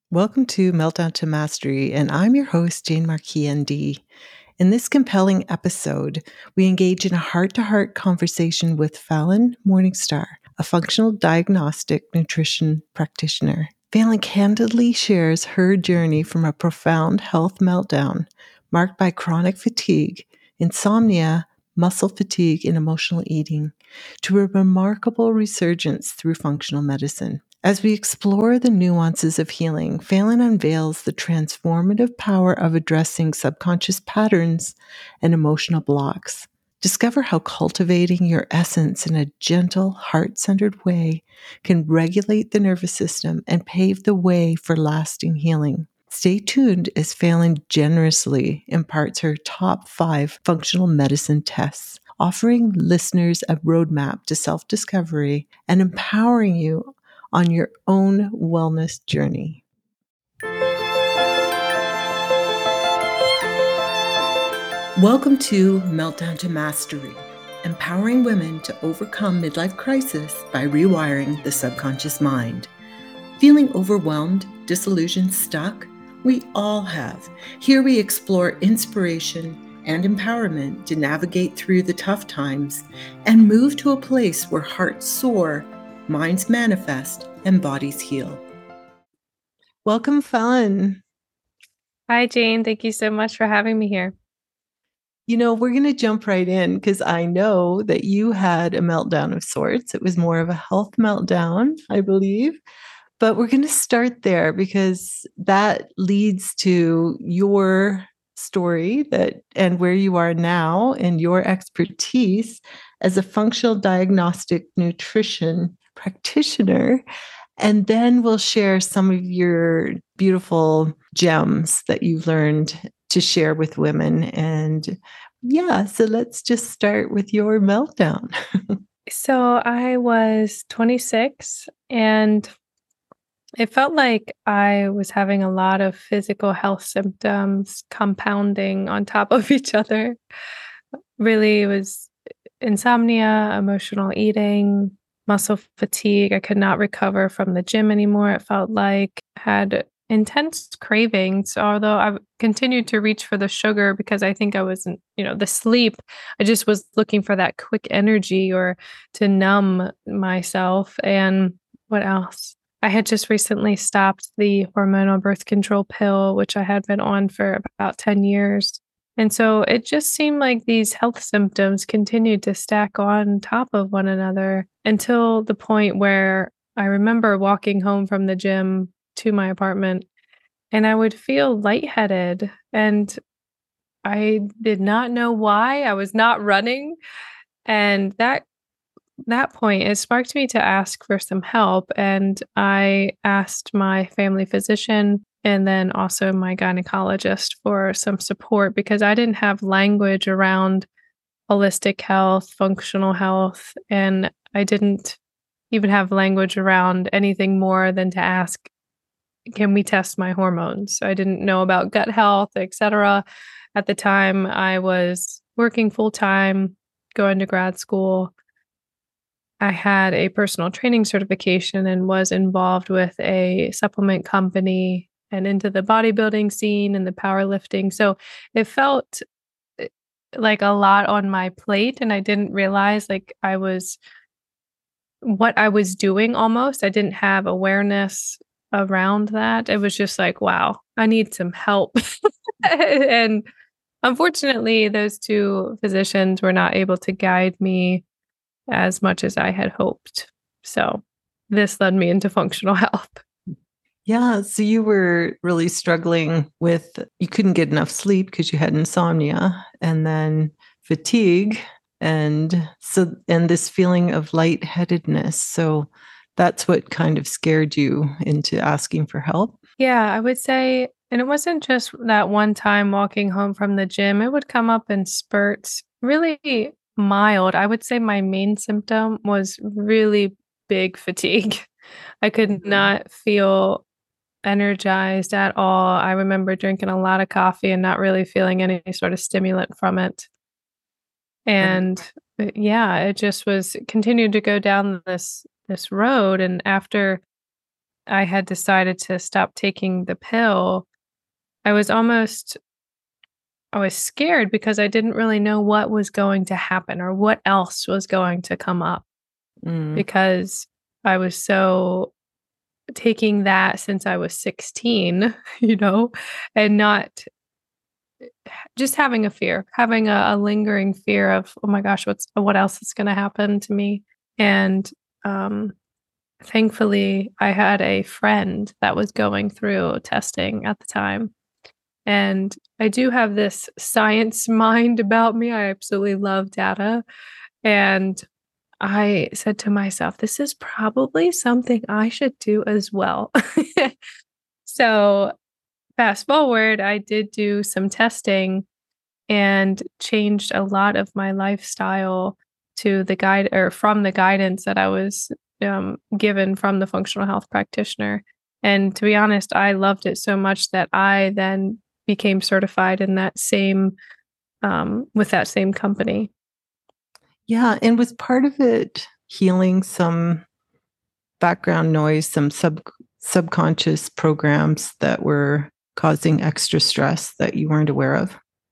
Welcome to Meltdown to Mastery, and I'm your host, Jane Marquis, ND. In this compelling episode, we engage in a heart-to-heart conversation with Fallon Morningstar, a functional diagnostic nutrition practitioner. Fallon candidly shares her journey from a profound health meltdown marked by chronic fatigue, insomnia, muscle fatigue, and emotional eating, to a remarkable resurgence through functional medicine. As we explore the nuances of healing, Fallon unveils the transformative power of addressing subconscious patterns and emotional blocks. Discover how cultivating your essence in a gentle, heart-centered way can regulate the nervous system and pave the way for lasting healing. Stay tuned as Fallon generously imparts her top 5 functional medicine tests, offering listeners a roadmap to self-discovery and empowering you on your own wellness journey. Welcome to Meltdown to Mastery, empowering women to overcome midlife crisis by rewiring the subconscious mind. Feeling overwhelmed, disillusioned, stuck? We all have. Here we explore inspiration and empowerment to navigate through the tough times and move to a place where hearts soar, minds manifest, and bodies heal. Welcome, Fallon. Hi, Jane. Thank you so much for having me here. We're going to jump right in because I know that you had a meltdown of sorts. It was more of a health meltdown, I believe. But we're going to start there because that leads to your story and where you are now and your expertise as a functional diagnostic nutrition practitioner. And then we'll share some of your beautiful gems that you've learned to share with women. And so let's just start with your meltdown. So I was 26 and it felt like I was having a lot of physical health symptoms compounding on top of each other. Really, it was insomnia, emotional eating, muscle fatigue. I could not recover from the gym anymore. It felt like had intense cravings, although I continued to reach for the sugar because I think I wasn't, the sleep. I just was looking for that quick energy or to numb myself. And what else? I had just recently stopped the hormonal birth control pill, which I had been on for about 10 years. And so it just seemed like these health symptoms continued to stack on top of one another until the point where I remember walking home from the gym to my apartment and I would feel lightheaded and I did not know why. I was not running. And that point, it sparked me to ask for some help. And I asked my family physician and then also my gynecologist for some support because I didn't have language around holistic health, functional health, and I didn't even have language around anything more than to ask, can we test my hormones? I didn't know about gut health, etc. At the time, I was working full time, going to grad school. I had a personal training certification and was involved with a supplement company and into the bodybuilding scene and the powerlifting. So it felt like a lot on my plate. And I didn't realize what I was doing almost. I didn't have awareness around that. It was just like, wow, I need some help. And unfortunately, those two physicians were not able to guide me as much as I had hoped. So this led me into functional health. Yeah, so you were really struggling with, you couldn't get enough sleep because you had insomnia and then fatigue and this feeling of lightheadedness. So that's what kind of scared you into asking for help. Yeah, I would say, and it wasn't just that one time walking home from the gym, it would come up in spurts, really mild. I would say my main symptom was really big fatigue. I could not feel energized at all. I remember drinking a lot of coffee and not really feeling any sort of stimulant from it. And yeah, it just was continued to go down this road. And after I had decided to stop taking the pill, I was almost I was scared because I didn't really know what was going to happen or what else was going to come up Mm. because I was so taking that since I was 16, and not just having a fear, having a lingering fear of, oh my gosh, what else is going to happen to me? And um, thankfully, I had a friend that was going through testing at the time. And I do have this science mind about me. I absolutely love data. And I said to myself, this is probably something I should do as well. So, fast forward, I did do some testing and changed a lot of my lifestyle to the guide or from the guidance that I was given from the functional health practitioner. And to be honest, I loved it so much that I then became certified in that same with that same company. Yeah. And was part of it healing some background noise, some subconscious programs that were causing extra stress that you weren't aware of?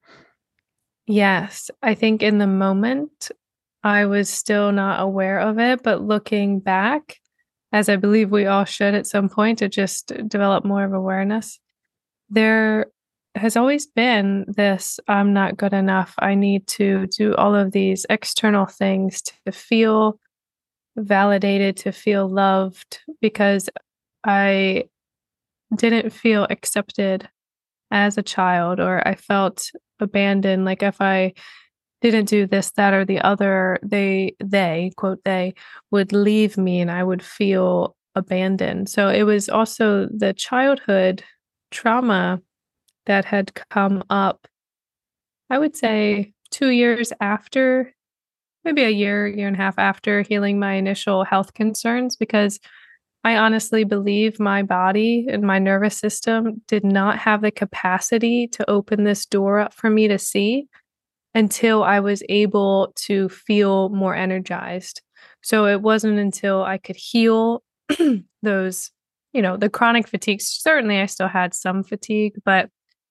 Yes, I think in the moment I was still not aware of it, but looking back, as I believe we all should at some point to just develop more of awareness, there has always been this I'm not good enough. I need to do all of these external things to feel validated, to feel loved, because I didn't feel accepted as a child, or I felt abandoned. Like if I didn't do this, that, or the other, they, quote, they would leave me and I would feel abandoned. So it was also the childhood trauma that had come up, I would say 2 years after, maybe a year and a half after healing my initial health concerns, because I honestly believe my body and my nervous system did not have the capacity to open this door up for me to see until I was able to feel more energized. So it wasn't until I could heal those, the chronic fatigue. Certainly, I still had some fatigue, but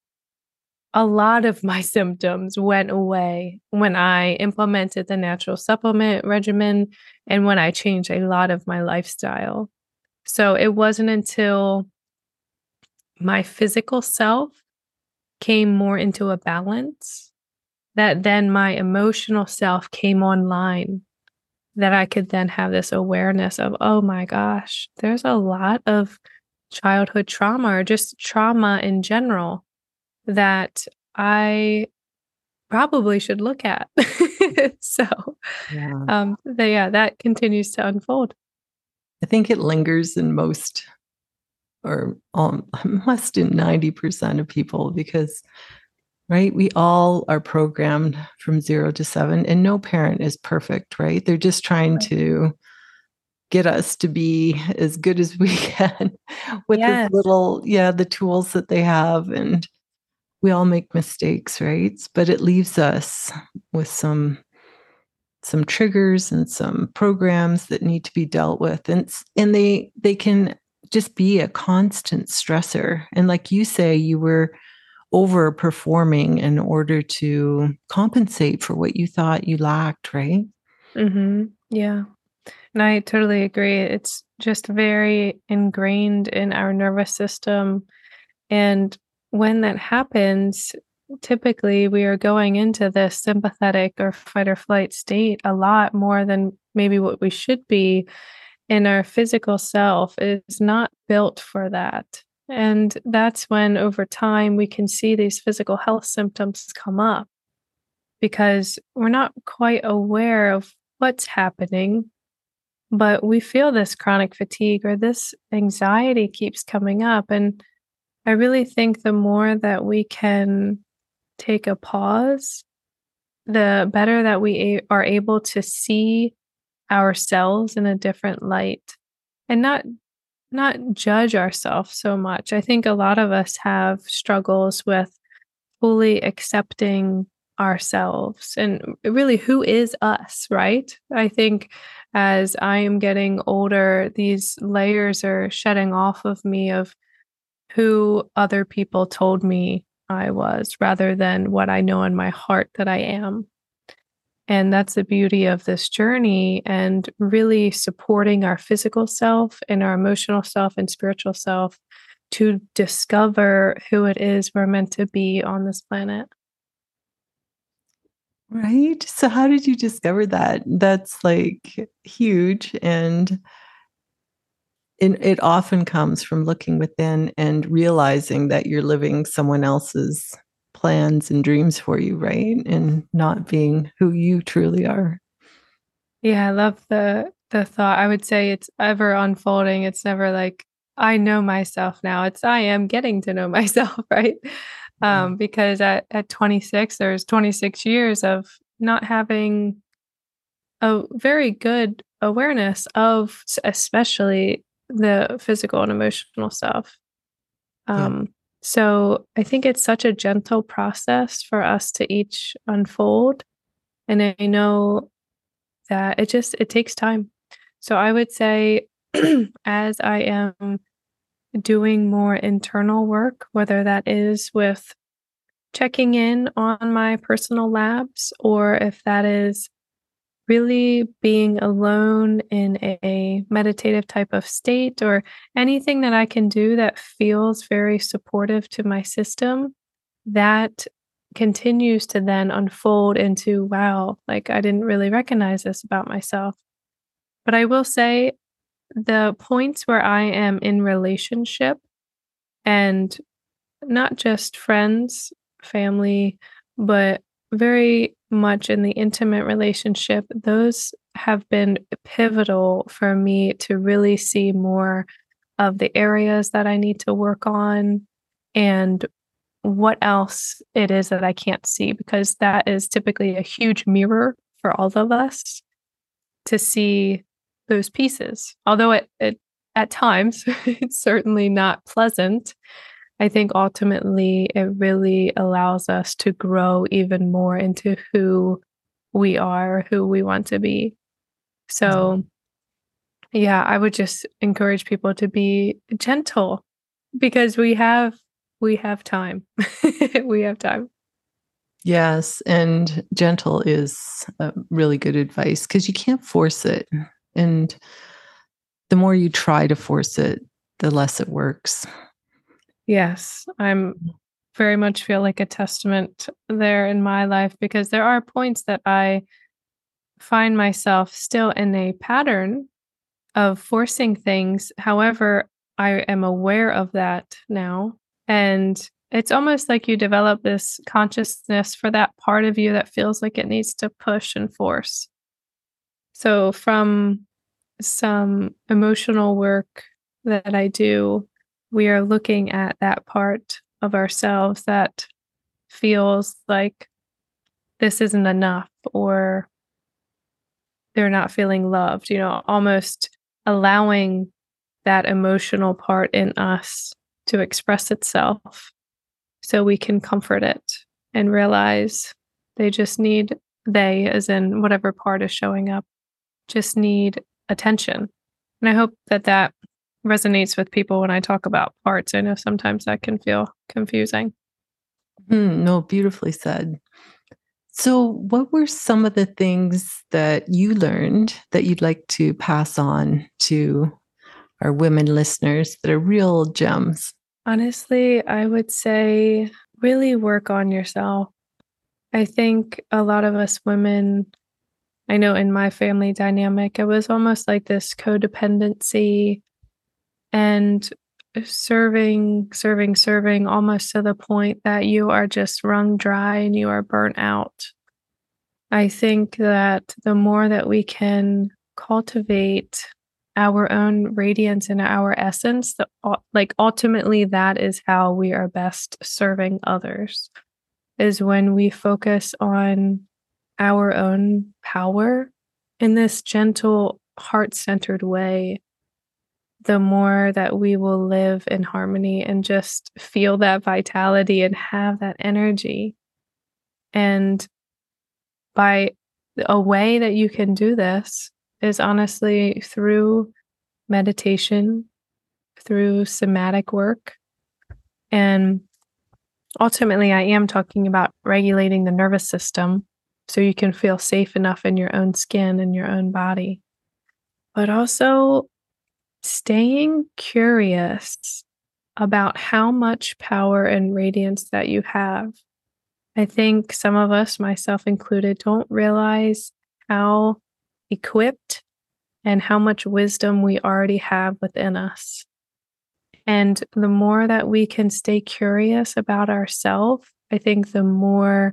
a lot of my symptoms went away when I implemented the natural supplement regimen and when I changed a lot of my lifestyle. So it wasn't until my physical self came more into a balance that then my emotional self came online, that I could then have this awareness of, oh my gosh, there's a lot of childhood trauma or just trauma in general that I probably should look at. So, Yeah. yeah, that continues to unfold. I think it lingers in most or less than 90% of people because, right, we all are programmed from 0 to 7, and no parent is perfect, right? They're just trying to get us to be as good as we can with as Yes. little, the tools that they have. And we all make mistakes, right? But it leaves us with some triggers and some programs that need to be dealt with, and they can just be a constant stressor. And like you say, you were overperforming in order to compensate for what you thought you lacked, right? Yeah. And I totally agree. It's just very ingrained in our nervous system. And when that happens, typically we are going into this sympathetic or fight or flight state a lot more than maybe what we should be. And our physical self is not built for that. And that's when over time we can see these physical health symptoms come up because we're not quite aware of what's happening, but we feel this chronic fatigue or this anxiety keeps coming up. And I really think the more that we can take a pause, the better that we are able to see ourselves in a different light and not judge ourselves so much. I think a lot of us have struggles with fully accepting ourselves and really who is us, right? I think as I am getting older, these layers are shedding off of me of who other people told me I was rather than what I know in my heart that I am. And that's the beauty of this journey and really supporting our physical self and our emotional self and spiritual self to discover who it is we're meant to be on this planet. Right? So how did you discover that? That's like huge, and it often comes from looking within and realizing that you're living someone else's plans and dreams for you, right? And not being who you truly are. Yeah, I love the thought. I would say it's ever unfolding. It's never like I know myself now. It's I am getting to know myself, right? Yeah. Because at 26, there's 26 years of not having a very good awareness of especially the physical and emotional stuff. Yeah. Um, so I think it's such a gentle process for us to each unfold. And I know that it takes time. So I would say as I am doing more internal work, whether that is with checking in on my personal labs or if that is really being alone in a meditative type of state or anything that I can do that feels very supportive to my system, that continues to then unfold into wow, like I didn't really recognize this about myself. But I will say the points where I am in relationship and not just friends, family, but very much in the intimate relationship, those have been pivotal for me to really see more of the areas that I need to work on and what else it is that I can't see, because that is typically a huge mirror for all of us to see those pieces. Although it at times it's certainly not pleasant, I think ultimately it really allows us to grow even more into who we are, who we want to be. So, yeah, I would just encourage people to be gentle because we have time. We have time. Yes, and gentle is really good advice because you can't force it. And the more you try to force it, the less it works. Yes, I'm very much feel like a testament there in my life because there are points that I find myself still in a pattern of forcing things. However, I am aware of that now. And it's almost like you develop this consciousness for that part of you that feels like it needs to push and force. So, from some emotional work that I do, we are looking at that part of ourselves that feels like this isn't enough or they're not feeling loved, almost allowing that emotional part in us to express itself so we can comfort it and realize they just need, they, as in whatever part is showing up, just need attention. And I hope that that resonates with people when I talk about parts. I know sometimes that can feel confusing. No, beautifully said. So, what were some of the things that you learned that you'd like to pass on to our women listeners that are real gems? Honestly, I would say really work on yourself. I think a lot of us women, I know in my family dynamic, it was almost like this codependency and serving, almost to the point that you are just wrung dry and you are burnt out. I think that the more that we can cultivate our own radiance and our essence, like ultimately that is how we are best serving others, is when we focus on our own power in this gentle, heart-centered way, the more that we will live in harmony and just feel that vitality and have that energy. And by a way that you can do this is honestly through meditation, through somatic work. And ultimately, I am talking about regulating the nervous system so you can feel safe enough in your own skin and your own body, but also staying curious about how much power and radiance that you have. I think some of us, myself included, don't realize how equipped and how much wisdom we already have within us. And the more that we can stay curious about ourselves, I think the more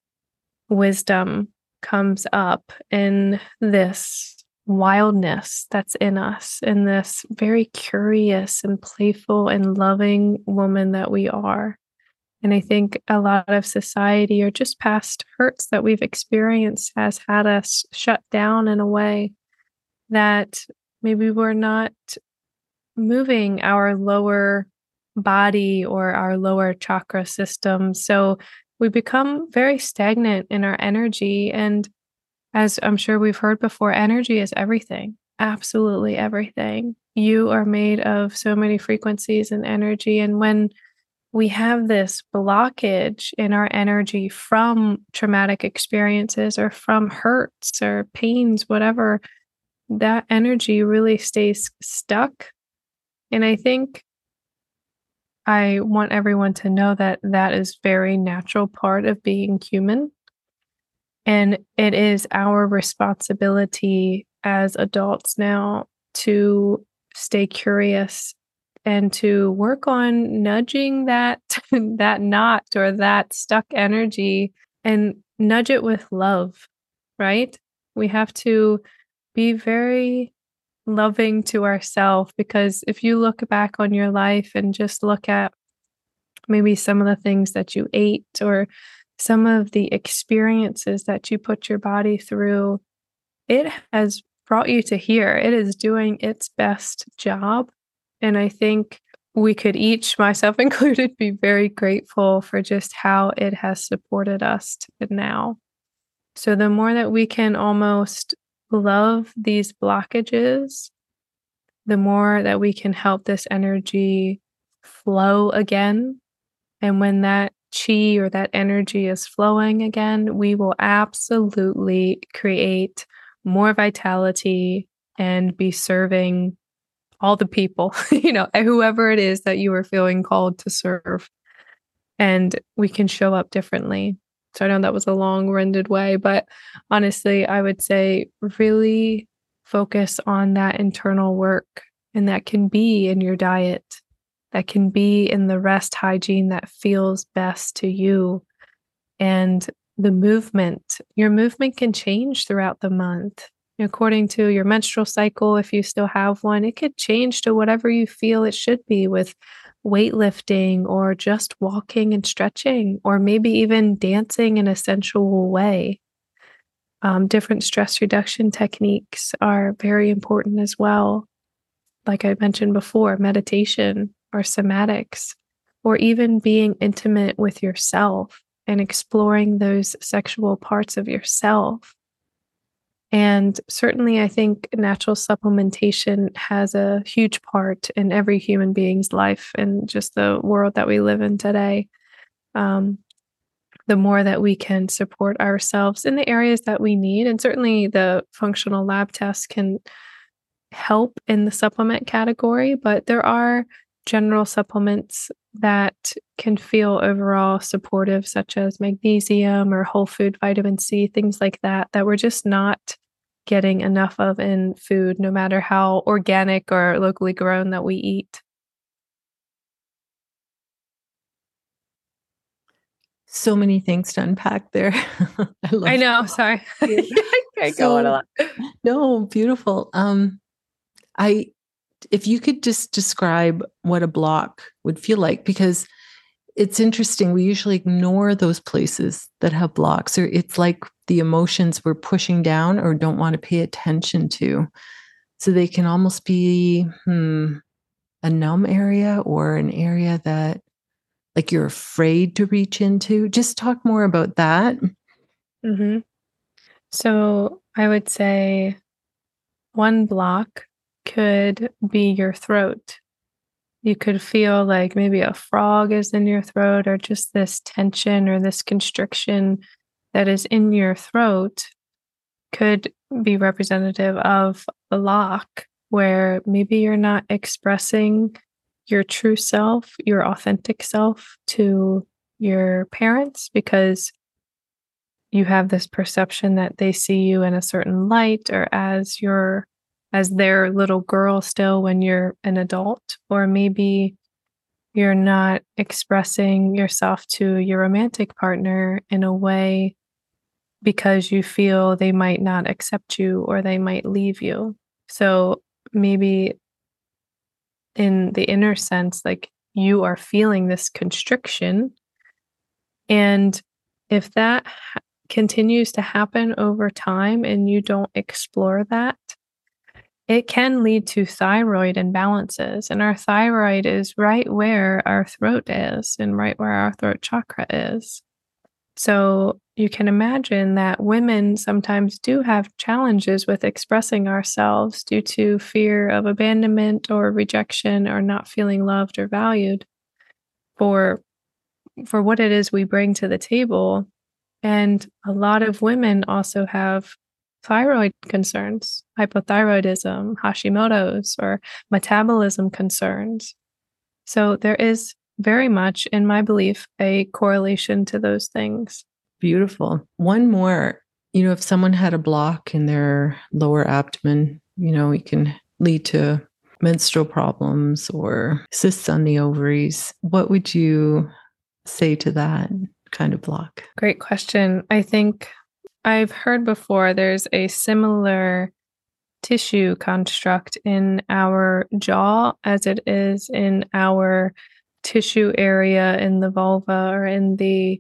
wisdom comes up in this wildness that's in us, in this very curious and playful and loving woman that we are. And I think a lot of society or just past hurts that we've experienced has had us shut down in a way that maybe we're not moving our lower body or our lower chakra system. So we become very stagnant in our energy. And as I'm sure we've heard before, energy is everything, absolutely everything. You are made of so many frequencies and energy. And when we have this blockage in our energy from traumatic experiences or from hurts or pains, whatever, that energy really stays stuck. And I think I want everyone to know that that is very natural part of being human. And it is our responsibility as adults now to stay curious and to work on nudging that that knot or that stuck energy and nudge it with love, right? We have to be very loving to ourselves, because if you look back on your life and just look at maybe some of the things that you ate or some of the experiences that you put your body through, it has brought you to here. It is doing its best job. And I think we could each, myself included, be very grateful for just how it has supported us to now. So the more that we can almost love these blockages, the more that we can help this energy flow again. And when that chi or that energy is flowing again, we will absolutely create more vitality and be serving all the people, whoever it is that you are feeling called to serve. And we can show up differently. So I know that was a long-winded way, but honestly, I would say really focus on that internal work. And that can be in your diet, that can be in the rest hygiene that feels best to you. And the movement, your movement can change throughout the month. According to your menstrual cycle, if you still have one, it could change to whatever you feel it should be, with weightlifting or just walking and stretching, or maybe even dancing in a sensual way. Different stress reduction techniques are very important as well. Like I mentioned before, meditation or somatics, or even being intimate with yourself and exploring those sexual parts of yourself. And certainly, I think natural supplementation has a huge part in every human being's life and just the world that we live in today. Um, the more that we can support ourselves in the areas that we need, and certainly the functional lab tests can help in the supplement category, but there are general supplements that can feel overall supportive, such as magnesium or whole food vitamin C, things like that, that we're just not getting enough of in food, no matter how organic or locally grown that we eat. So many things to unpack there. I I love know, sorry. it. I go on a lot. No, beautiful. I if you could just describe what a block would feel like, because it's interesting. We usually ignore those places that have blocks, or it's like the emotions we're pushing down or don't want to pay attention to. So they can almost be a numb area or an area that like you're afraid to reach into? Just talk more about that. Hmm. So I would say one block could be your throat. You could feel like maybe a frog is in your throat, or just this tension or this constriction that is in your throat could be representative of a block where maybe you're not expressing your true self, your authentic self to your parents because you have this perception that they see you in a certain light, or as their little girl still when you're an adult, or maybe you're not expressing yourself to your romantic partner in a way because you feel they might not accept you or they might leave you. So maybe in the inner sense, like you are feeling this constriction. And if that continues to happen over time and you don't explore that, it can lead to thyroid imbalances. And our thyroid is right where our throat is and right where our throat chakra is. So you can imagine that women sometimes do have challenges with expressing ourselves due to fear of abandonment or rejection or not feeling loved or valued for what it is we bring to the table. And a lot of women also have thyroid concerns, hypothyroidism, Hashimoto's, or metabolism concerns. So there is very much, in my belief, a correlation to those things. Beautiful. One more, if someone had a block in their lower abdomen, it can lead to menstrual problems or cysts on the ovaries. What would you say to that kind of block? Great question. I think I've heard before there's a similar tissue construct in our jaw as it is in our tissue area in the vulva or in the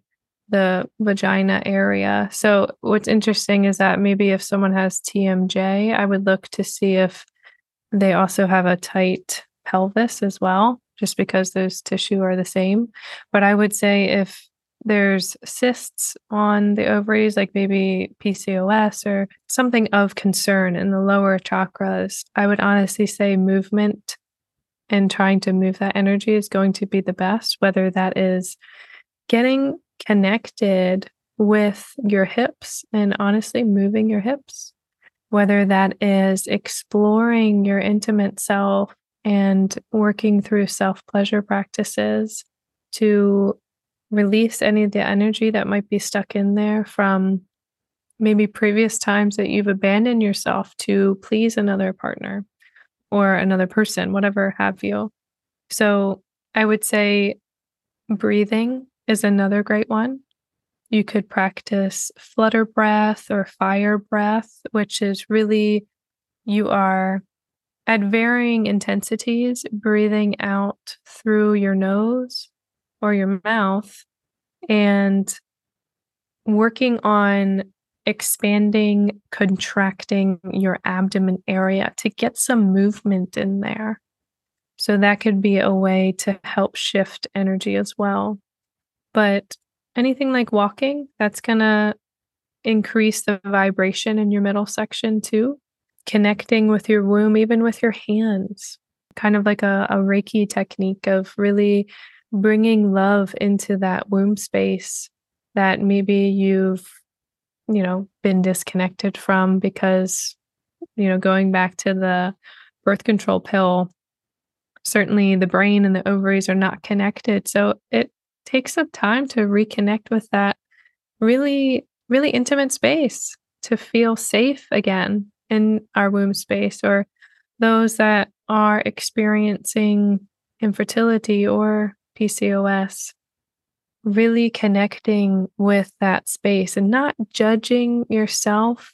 vagina area. So what's interesting is that maybe if someone has TMJ, I would look to see if they also have a tight pelvis as well, just because those tissue are the same. But I would say if there's cysts on the ovaries, like maybe PCOS or something of concern in the lower chakras, I would honestly say movement and trying to move that energy is going to be the best, whether that is getting connected with your hips and honestly moving your hips, whether that is exploring your intimate self and working through self pleasure practices to release any of the energy that might be stuck in there from maybe previous times that you've abandoned yourself to please another partner or another person, whatever have you. So I would say breathing is another great one. You could practice flutter breath or fire breath, which is really you are at varying intensities breathing out through your nose or your mouth and working on expanding, contracting your abdomen area to get some movement in there. So that could be a way to help shift energy as well. But anything like walking, that's going to increase the vibration in your middle section too. Connecting with your womb, even with your hands, kind of like a Reiki technique of really bringing love into that womb space that maybe you've, been disconnected from because, going back to the birth control pill, certainly the brain and the ovaries are not connected. So it takes some time to reconnect with that really, really intimate space to feel safe again in our womb space, or those that are experiencing infertility or PCOS, really connecting with that space and not judging yourself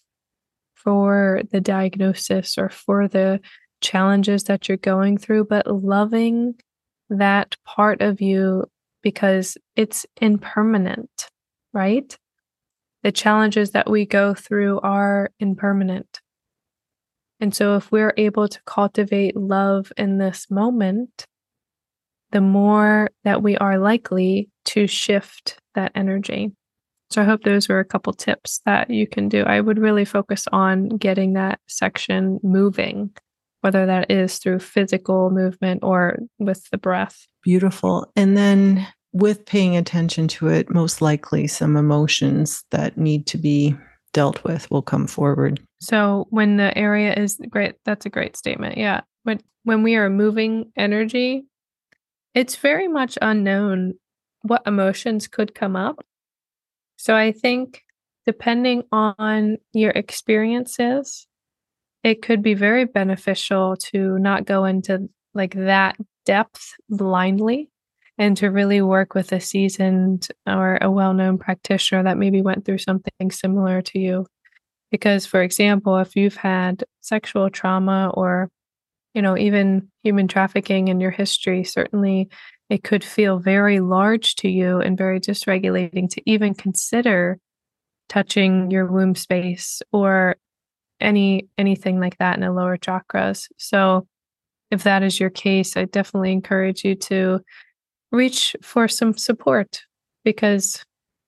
for the diagnosis or for the challenges that you're going through, but loving that part of you because it's impermanent, right? The challenges that we go through are impermanent. And so if we're able to cultivate love in this moment, the more that we are likely to shift that energy. So I hope those were a couple tips that you can do. I would really focus on getting that section moving, whether that is through physical movement or with the breath. Beautiful. And then with paying attention to it, most likely some emotions that need to be dealt with will come forward. So when the area is great, that's a great statement. Yeah. When we are moving energy, it's very much unknown what emotions could come up. So I think depending on your experiences, it could be very beneficial to not go into like that depth blindly and to really work with a seasoned or a well-known practitioner that maybe went through something similar to you. Because, for example, if you've had sexual trauma or, even human trafficking in your history, certainly it could feel very large to you and very dysregulating to even consider touching your womb space or anything like that in the lower chakras. So if that is your case, I definitely encourage you to reach for some support because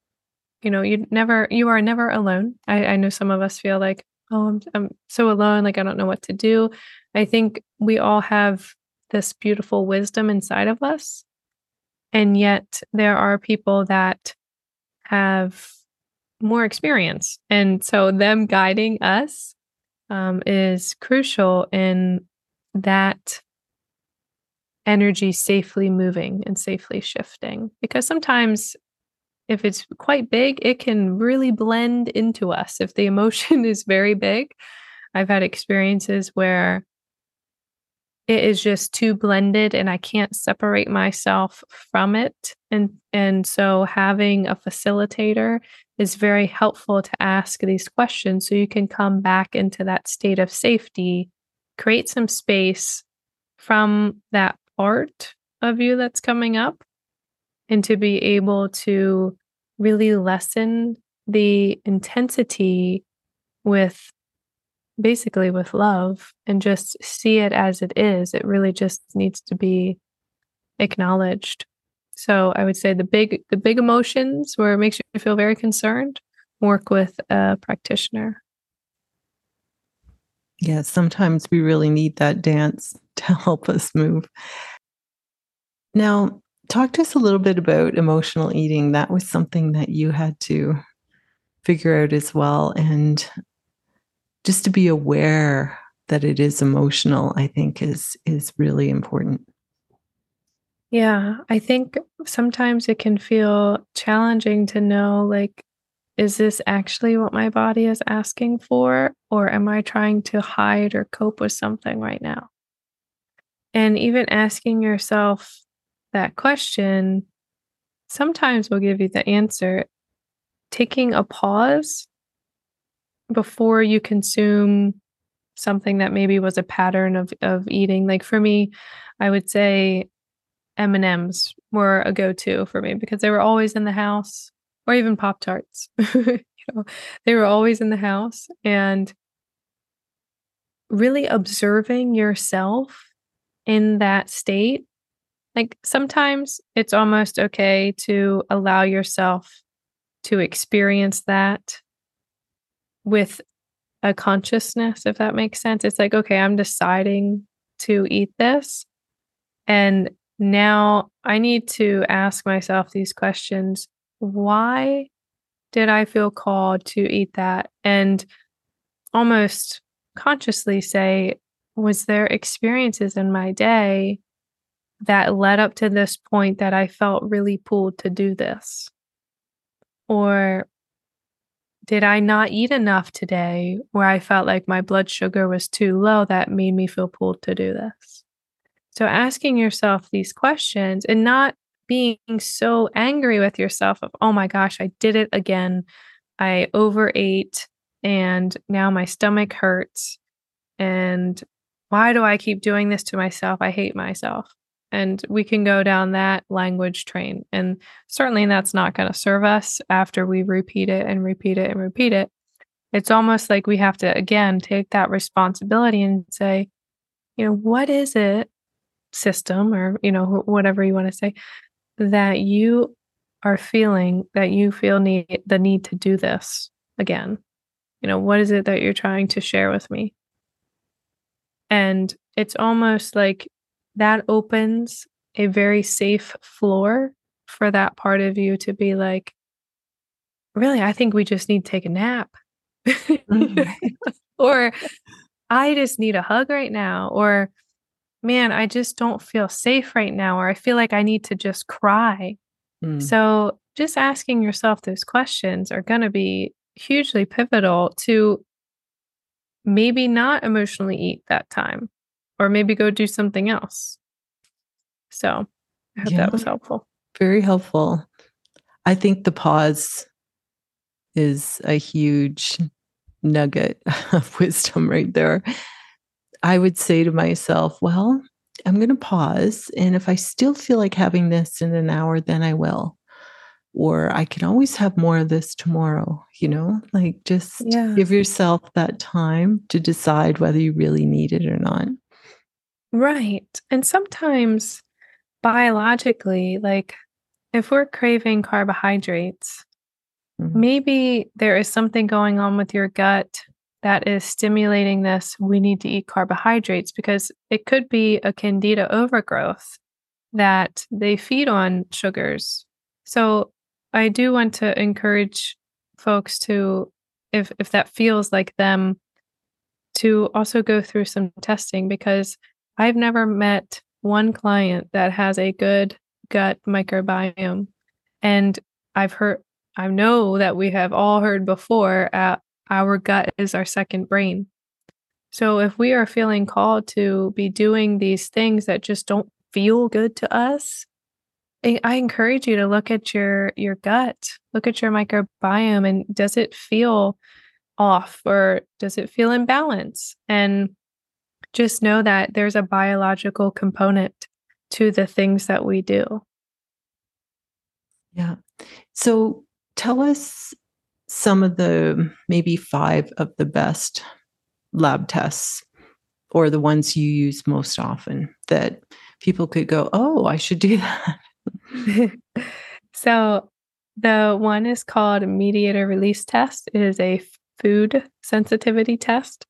you are never alone. I know some of us feel like, oh, I'm so alone, like I don't know what to do. I think we all have this beautiful wisdom inside of us. And yet there are people that have more experience. And so them guiding us is crucial in that energy safely moving and safely shifting. Because sometimes if it's quite big, it can really blend into us. If the emotion is very big, I've had experiences where it is just too blended and I can't separate myself from it. And so having a facilitator is very helpful to ask these questions so you can come back into that state of safety, create some space from that part of you that's coming up, and to be able to really lessen the intensity with basically with love and just see it as it is. It really just needs to be acknowledged. So I would say the big emotions where it makes you feel very concerned, work with a practitioner. Yeah, sometimes we really need that dance to help us move. Now, talk to us a little bit about emotional eating. That was something that you had to figure out as well. And just to be aware that it is emotional, I think is really important. Yeah, I think sometimes it can feel challenging to know, like, is this actually what my body is asking for? Or am I trying to hide or cope with something right now? And even asking yourself that question sometimes will give you the answer. Taking a pause before you consume something that maybe was a pattern of eating. Like for me, I would say M&Ms were a go-to for me because they were always in the house, or even Pop-Tarts. They were always in the house, and really observing yourself in that state. Like sometimes it's almost okay to allow yourself to experience that with a consciousness, if that makes sense. It's like, okay, I'm deciding to eat this. And now I need to ask myself these questions. Why did I feel called to eat that? And almost consciously say, was there experiences in my day that led up to this point that I felt really pulled to do this? Or did I not eat enough today where I felt like my blood sugar was too low that made me feel pulled to do this? So asking yourself these questions and not being so angry with yourself of, oh my gosh, I did it again. I overate and now my stomach hurts. And why do I keep doing this to myself? I hate myself. And we can go down that language train. And certainly that's not going to serve us after we repeat it and repeat it and repeat it. It's almost like we have to, again, take that responsibility and say, what is it system or, whatever you want to say, that you are feeling that you feel the need to do this again? What is it that you're trying to share with me? And it's almost like that opens a very safe floor for that part of you to be like, really, I think we just need to take a nap. Or I just need a hug right now. Or, man, I just don't feel safe right now. Or I feel like I need to just cry. So just asking yourself those questions are going to be hugely pivotal to maybe not emotionally eat that time, or maybe go do something else. So I hope that was helpful. Very helpful. I think the pause is a huge nugget of wisdom right there. I would say to myself, well, I'm going to pause. And if I still feel like having this in an hour, then I will. Or I can always have more of this tomorrow, like just give yourself that time to decide whether you really need it or not. Right. And sometimes biologically, like if we're craving carbohydrates, maybe there is something going on with your gut that is stimulating this. We need to eat carbohydrates because it could be a candida overgrowth that they feed on sugars. So I do want to encourage folks to, if that feels like them, to also go through some testing, because I've never met one client that has a good gut microbiome. And I know that we have all heard before, our gut is our second brain. So if we are feeling called to be doing these things that just don't feel good to us, I encourage you to look at your gut, look at your microbiome, and does it feel off or does it feel in balance? And just know that there's a biological component to the things that we do. Yeah. So tell us some of the maybe 5 of the best lab tests, or the ones you use most often, that people could go, oh, I should do that. So the one is called mediator release test. It is a food sensitivity test.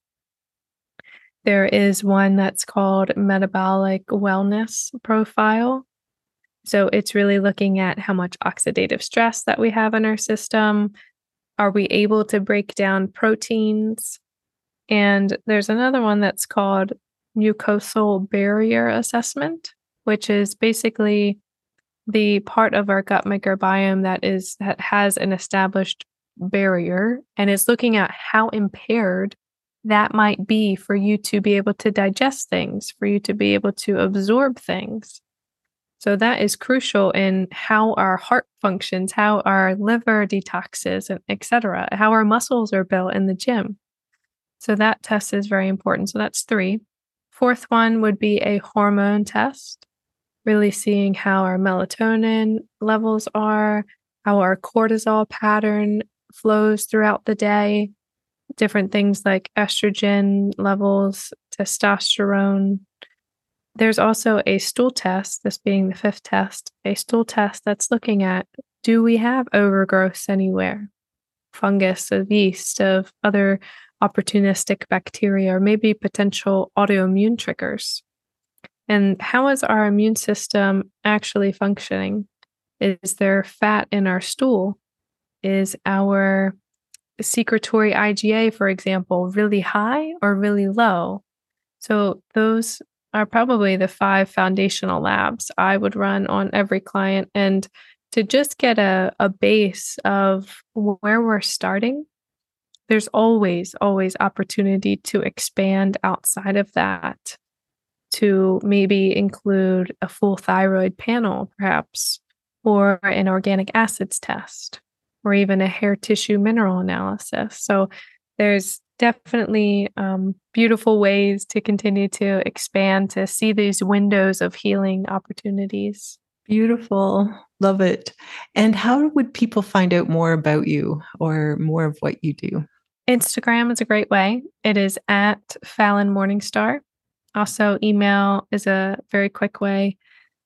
There is one that's called metabolic wellness profile. So it's really looking at how much oxidative stress that we have in our system. Are we able to break down proteins? And there's another one that's called mucosal barrier assessment, which is basically the part of our gut microbiome that has an established barrier, and is looking at how impaired that might be for you to be able to digest things, for you to be able to absorb things. So that is crucial in how our heart functions, how our liver detoxes, and etc., how our muscles are built in the gym. So that test is very important. So that's 3. 4th one would be a hormone test, really seeing how our melatonin levels are, how our cortisol pattern flows throughout the day, different things like estrogen levels, testosterone. There's also a stool test, this being the 5th test, a stool test that's looking at, do we have overgrowths anywhere? Fungus, of yeast, of other opportunistic bacteria, or maybe potential autoimmune triggers. And how is our immune system actually functioning? Is there fat in our stool? Is our secretory IgA, for example, really high or really low? So those are probably the 5 foundational labs I would run on every client. And to just get a base of where we're starting, there's always opportunity to expand outside of that, to maybe include a full thyroid panel, perhaps, or an organic acids test, or even a hair tissue mineral analysis. So there's definitely beautiful ways to continue to expand, to see these windows of healing opportunities. Beautiful. Love it. And how would people find out more about you or more of what you do? Instagram is a great way. It is at Fallon Morningstar. Also, email is a very quick way.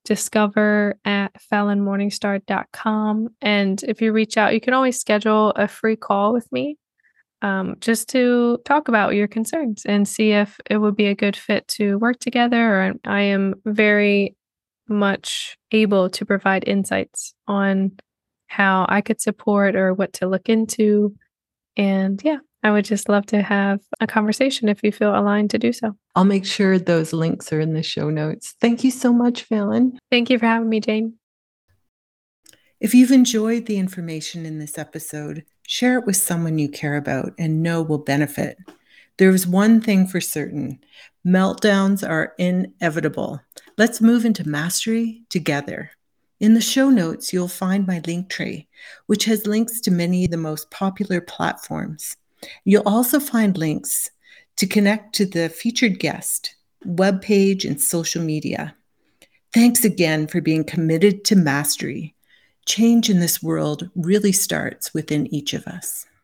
Discover@fallonmorningstar.com. And if you reach out, you can always schedule a free call with me, just to talk about your concerns and see if it would be a good fit to work together. Or I am very much able to provide insights on how I could support or what to look into. And yeah, I would just love to have a conversation if you feel aligned to do so. I'll make sure those links are in the show notes. Thank you so much, Fallon. Thank you for having me, Jane. If you've enjoyed the information in this episode, share it with someone you care about and know will benefit. There's one thing for certain: meltdowns are inevitable. Let's move into mastery together. In the show notes, you'll find my link tree, which has links to many of the most popular platforms. You'll also find links to connect to the featured guest, webpage, and social media. Thanks again for being committed to mastery. Change in this world really starts within each of us.